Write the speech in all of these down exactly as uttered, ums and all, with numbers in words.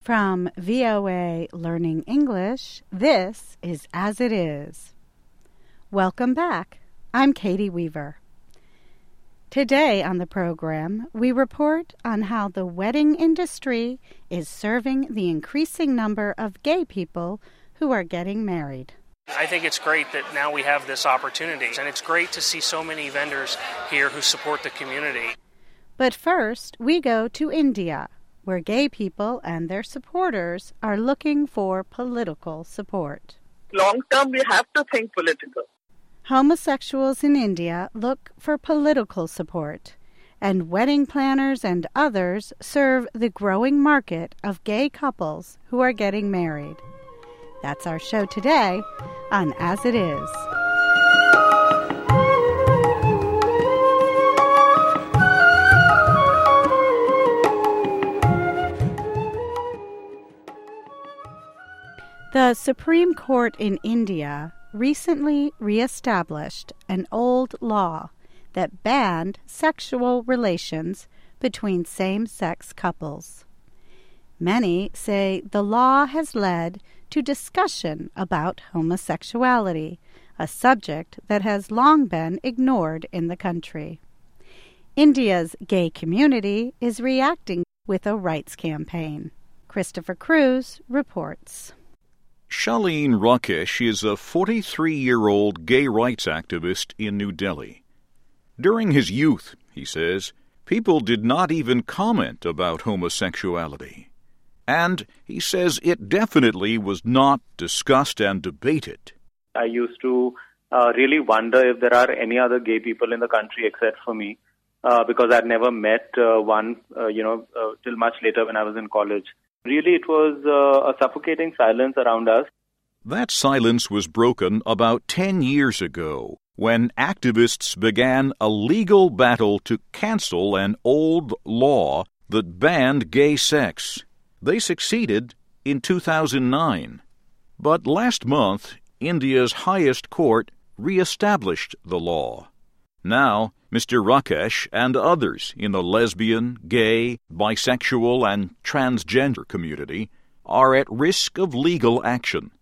From V O A Learning English, this is As It Is. Welcome back. I'm Katie Weaver. Today on the program, we report on how the wedding industry is serving the increasing number of gay people who are getting married. I think it's great that now we have this opportunity, and it's great to see so many vendors here who support the community. But first, we go to India, where gay people and their supporters are looking for political support. Long term, we have to think political. Homosexuals in India look for political support, and wedding planners and others serve the growing market of gay couples who are getting married. That's our show today on As It Is. The Supreme Court in India recently re-established an old law that banned sexual relations between same-sex couples. Many say the law has led to discussion about homosexuality, a subject that has long been ignored in the country. India's gay community is reacting with a rights campaign. Christopher Cruz reports. Shaleen Rakesh is a forty-three-year-old gay rights activist in New Delhi. During his youth, he says, people did not even comment about homosexuality. And he says it definitely was not discussed and debated. I used to uh, really wonder if there are any other gay people in the country except for me, uh, because I'd never met uh, one, uh, you know, uh, till much later when I was in college. Really, it was uh, a suffocating silence around us. That silence was broken about ten years ago when activists began a legal battle to cancel an old law that banned gay sex. They succeeded in two thousand nine. But last month, India's highest court re-established the law. Now, Mister Rakesh and others in the lesbian, gay, bisexual, and transgender community are at risk of legal action.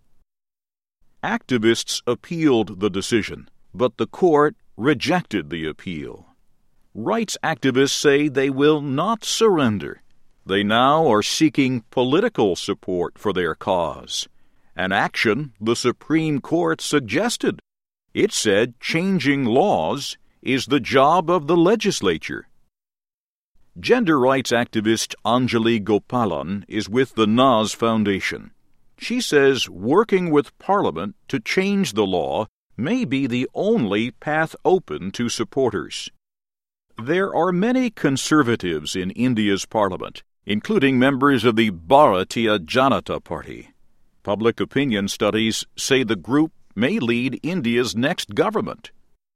Activists appealed the decision, but the court rejected the appeal. Rights activists say they will not surrender. They now are seeking political support for their cause, an action the Supreme Court suggested. It said changing laws is the job of the legislature. Gender rights activist Anjali Gopalan is with the Naz Foundation. She says working with Parliament to change the law may be the only path open to supporters. There are many conservatives in India's Parliament, including members of the Bharatiya Janata Party. Public opinion studies say the group may lead India's next government.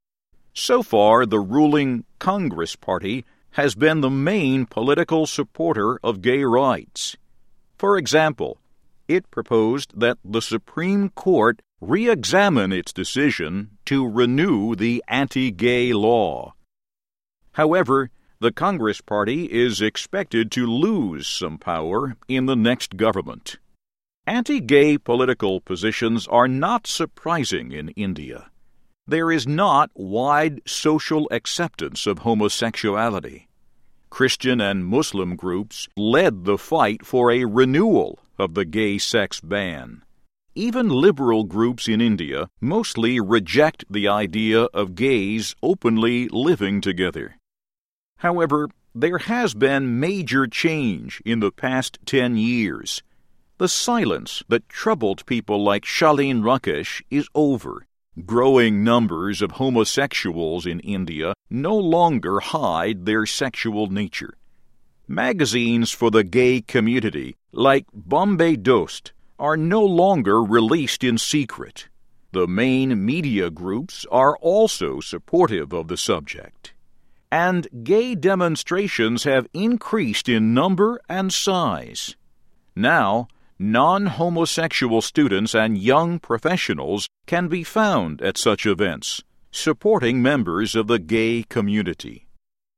So far, the ruling Congress Party has been the main political supporter of gay rights. For example, it proposed that the Supreme Court re-examine its decision to renew the anti-gay law. However, the Congress Party is expected to lose some power in the next government. Anti-gay political positions are not surprising in India. There is not wide social acceptance of homosexuality. Christian and Muslim groups led the fight for a renewal of the gay sex ban. Even liberal groups in India mostly reject the idea of gays openly living together. However, there has been major change in the past ten years. The silence that troubled people like Shaleen Rakesh is over. Growing numbers of homosexuals in India no longer hide their sexual nature. Magazines for the gay community, like Bombay Dost, are no longer released in secret. The main media groups are also supportive of the subject. And gay demonstrations have increased in number and size. Now, non-homosexual students and young professionals can be found at such events, supporting members of the gay community.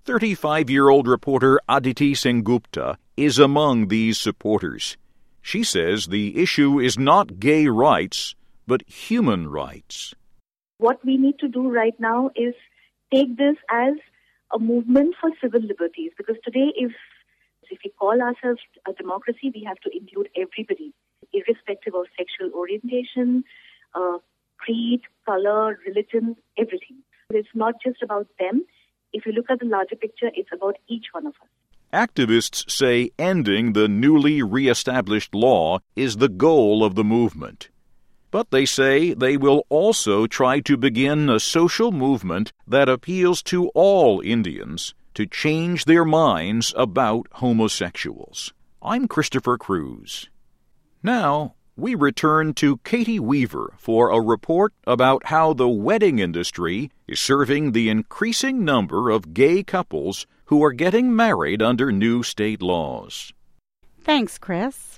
thirty-five-year-old reporter Aditi Sengupta is among these supporters. She says the issue is not gay rights, but human rights. What we need to do right now is take this as a movement for civil liberties, because today if if we call ourselves a democracy, we have to include everybody, irrespective of sexual orientation, uh, creed, color, religion, everything. It's not just about them. If you look at the larger picture, it's about each one of us. Activists say ending the newly re-established law is the goal of the movement. But they say they will also try to begin a social movement that appeals to all Indians to change their minds about homosexuals. I'm Christopher Cruz. Now, we return to Katie Weaver for a report about how the wedding industry is serving the increasing number of gay couples who are getting married under new state laws. Thanks, Chris.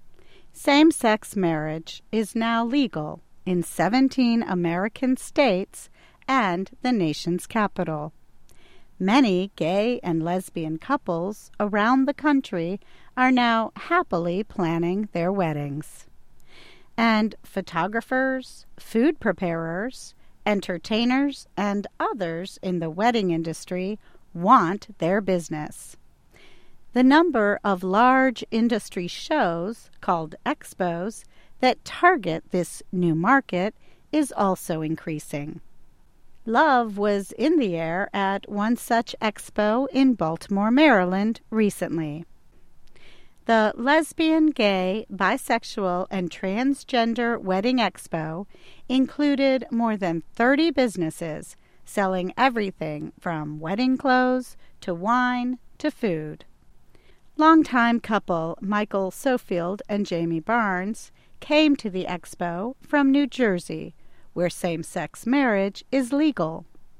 Same-sex marriage is now legal in seventeen American states and the nation's capital. Many gay and lesbian couples around the country are now happily planning their weddings. And photographers, food preparers, entertainers, and others in the wedding industry want their business. The number of large industry shows, called expos, that target this new market is also increasing. Love was in the air at one such expo in Baltimore, Maryland, recently. The Lesbian, Gay, Bisexual, and Transgender Wedding Expo included more than thirty businesses selling everything from wedding clothes to wine to food. Longtime couple Michael Sofield and Jamie Barnes came to the expo from New Jersey, where same-sex marriage is legal.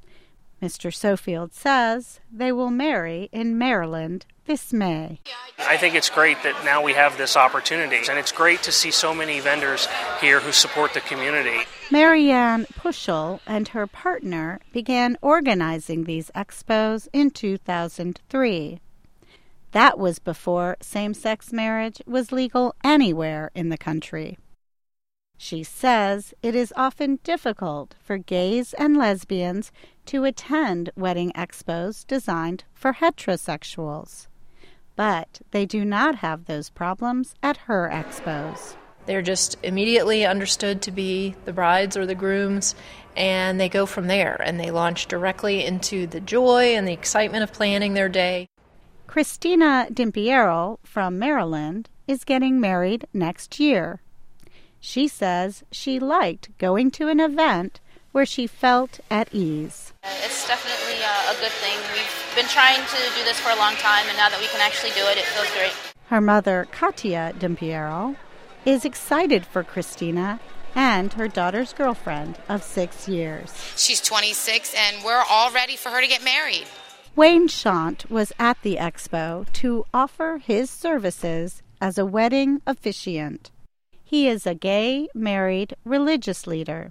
Mister Sofield says they will marry in Maryland this May. I think it's great that now we have this opportunity, and it's great to see so many vendors here who support the community. Marianne Puschel and her partner began organizing these expos in two thousand three. That was before same-sex marriage was legal anywhere in the country. She says it is often difficult for gays and lesbians to attend wedding expos designed for heterosexuals. But they do not have those problems at her expos. They're just immediately understood to be the brides or the grooms, and they go from there, and they launch directly into the joy and the excitement of planning their day. Christina Dimpiero from Maryland is getting married next year. She says she liked going to an event where she felt at ease. It's definitely a, a good thing. We've been trying to do this for a long time, and now that we can actually do it, it feels great. Her mother, Katia Dimpiero, is excited for Christina and her daughter's girlfriend of six years. She's twenty-six, and we're all ready for her to get married. Wayne Shant was at the expo to offer his services as a wedding officiant. He is a gay, married, religious leader.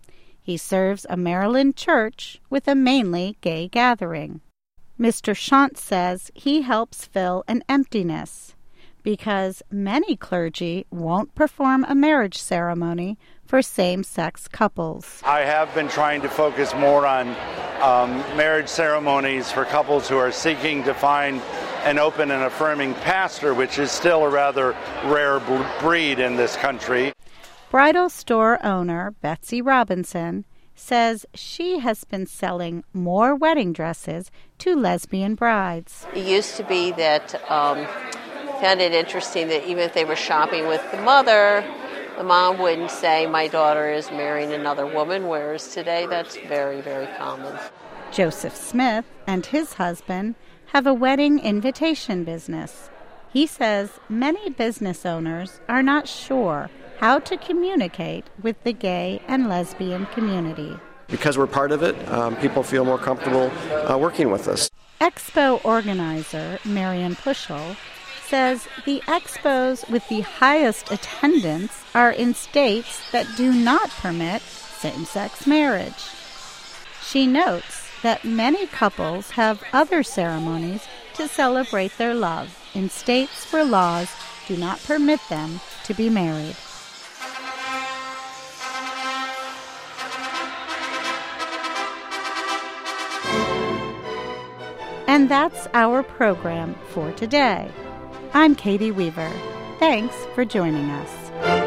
He serves a Maryland church with a mainly gay gathering. Mister Shant says he helps fill an emptiness because many clergy won't perform a marriage ceremony for same-sex couples. I have been trying to focus more on um, marriage ceremonies for couples who are seeking to find an open and affirming pastor, which is still a rather rare breed in this country. Bridal store owner Betsy Robinson says she has been selling more wedding dresses to lesbian brides. It used to be that um, found it interesting that even if they were shopping with the mother, the mom wouldn't say, my daughter is marrying another woman, whereas today that's very, very common. Joseph Smith and his husband have a wedding invitation business. He says many business owners are not sure how to communicate with the gay and lesbian community. Because we're part of it, um, people feel more comfortable uh, working with us. Expo organizer Marianne Puschel says the expos with the highest attendance are in states that do not permit same-sex marriage. She notes that many couples have other ceremonies to celebrate their love in states where laws do not permit them to be married. And that's our program for today. I'm Katie Weaver. Thanks for joining us.